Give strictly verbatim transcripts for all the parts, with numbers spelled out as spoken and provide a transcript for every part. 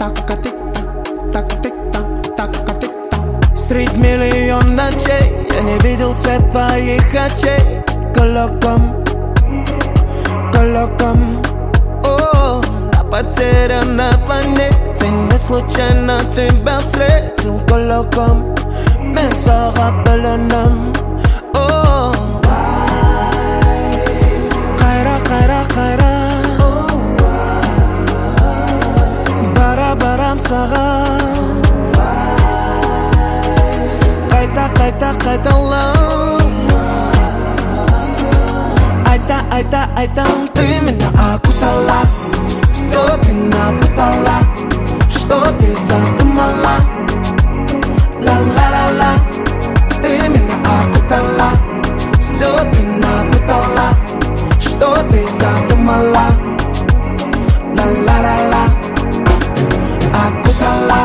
Средь миллион ночей я не видел свет твоих очей. Колоком, колоком, о, на потерянной планете не случайно тебя встретил. Колоком, мен саған білінім. О, қайра, қайра, қайра, бара барам саған. Қайта, қайта, қайталам. Айта, айта, айтам, ты меня окутала. Все ты напутала. Что ты задумала? Ла-ла-ла-ла. Ты меня окутала. Все ты напутала. Что ты задумала? Ла-ла-ла-ла. Окутала.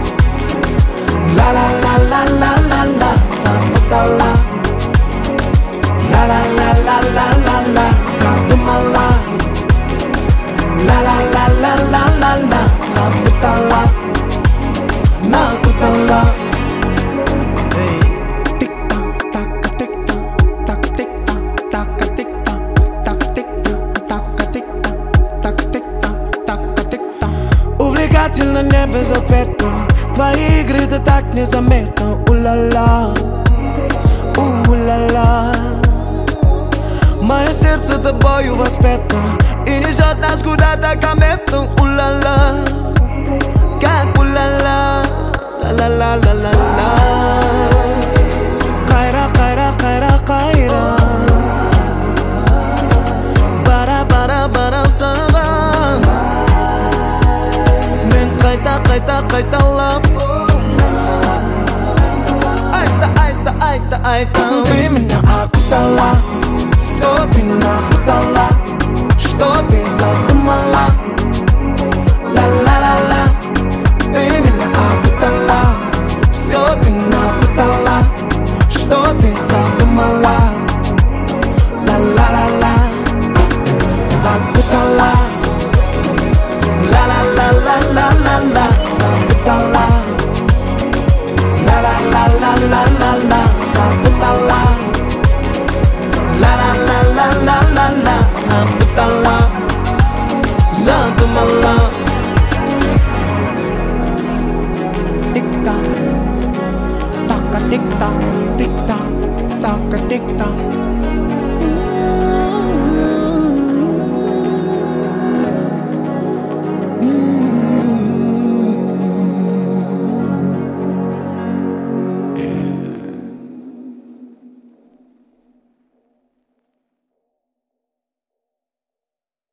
Ла-ла-ла-ла-ла-ла-ла. Напутала. Ла-ла-ла-ла-ла-ла-ла. Задумала. Ла-ла-ла-ла-ла-ла-ла. Напутала. Напутала. Увлекательно, не безответно. Твои игры да так незаметно. У-ла-ла, у-ла-ла. Мое сердце тобою воспето и несет нас куда-то кометно. У-ла-ла, как у-ла-ла, ла-ла-ла-ла-ла-ла. Қайра, қайра, қайра, қайра, бара, бара, барам саған. Мен қайта, қайта, қайталап. Айта, айта, айта, айта. Ты меня окутала. Все ты напутала. Что ты задумала? Ла-ла-ла-ла. Ты меня окутала. Все ты напутала. Что ты задумала? Ла-ла-ла-ла. Окутала. Ла-ла-ла-ла-ла-ла-ла. Окутала. Ла-ла-ла-ла-ла-ла-ла. Задумала. Ла-ла-ла-ла-ла-ла-ла. Напутала. Задумала. Тик-так, така тик-так, тик-так, така тик-так.